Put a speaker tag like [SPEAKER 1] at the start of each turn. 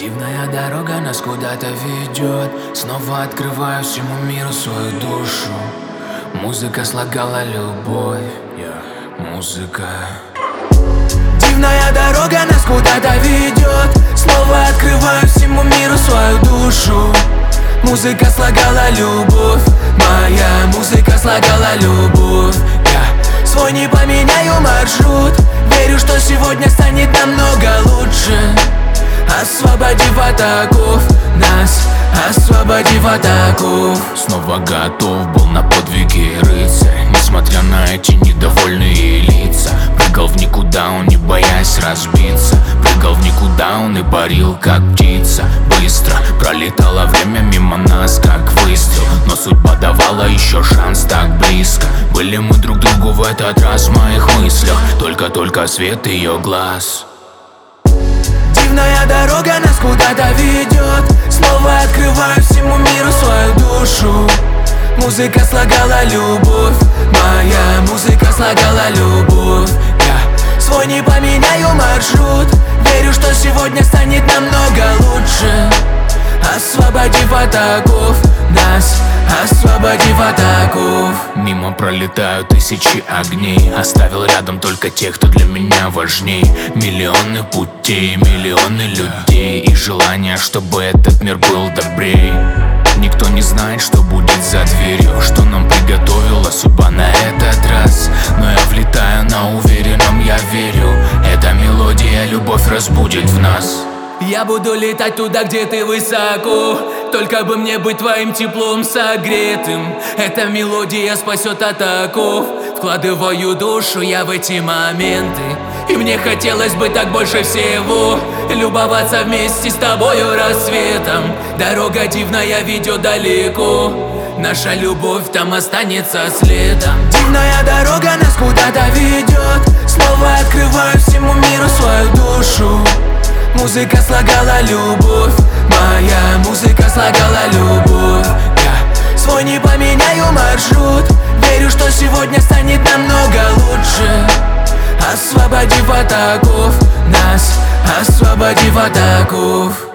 [SPEAKER 1] Дивная дорога нас куда-то ведет. Снова открываю всему миру свою душу. Музыка слагала любовь, музыка. Дивная дорога нас куда-то ведет. Снова открываю всему миру свою душу. Музыка слагала любовь, моя музыка слагала любовь. Я свой не поменяю маршрут. Верю, что сегодня станет намного лучше. Освободив от оков нас, освободив от оков.
[SPEAKER 2] Снова готов был на подвиги рыцарь, несмотря на эти недовольные лица. Прыгал в никуда он, не боясь разбиться. Прыгал в никуда он и парил, как птица. Быстро пролетало время мимо нас, как выстрел. Но судьба давала еще шанс так близко. Были мы друг другу в этот раз в моих мыслях. Только свет ее глаз.
[SPEAKER 1] Дивная дорога нас куда-то ведет. Снова открываю всему миру свою душу. Музыка слагала любовь, моя музыка слагала любовь. Я свой не поменяю маршрут. Верю, что сегодня станет намного лучше. Освободив от оков нас, освободив от оков.
[SPEAKER 2] Мимо пролетают тысячи огней. Оставил рядом только тех, кто для меня важней. Миллионы путей, миллионы людей. И желание, чтобы этот мир был добрей. Никто не знает, что будет за дверью, что нам приготовила судьба на этот раз. Но я влетаю на уверенном, я верю. Эта мелодия любовь разбудит в нас.
[SPEAKER 1] Я буду летать туда, где ты высоко. Только бы мне быть твоим теплом согретым. Эта мелодия спасет от оков. Вкладываю душу я в эти моменты. И мне хотелось бы так больше всего любоваться вместе с тобою рассветом. Дорога дивная ведет далеко. Наша любовь там останется следом. Дивная дорога нас куда-то ведет. Снова открываю всему миру свою душу. Музыка слагала любовь, моя музыка слагала любовь. Я свой не поменяю маршрут. Верю, что сегодня станет намного лучше. Освободив от оков нас, освободив от оков.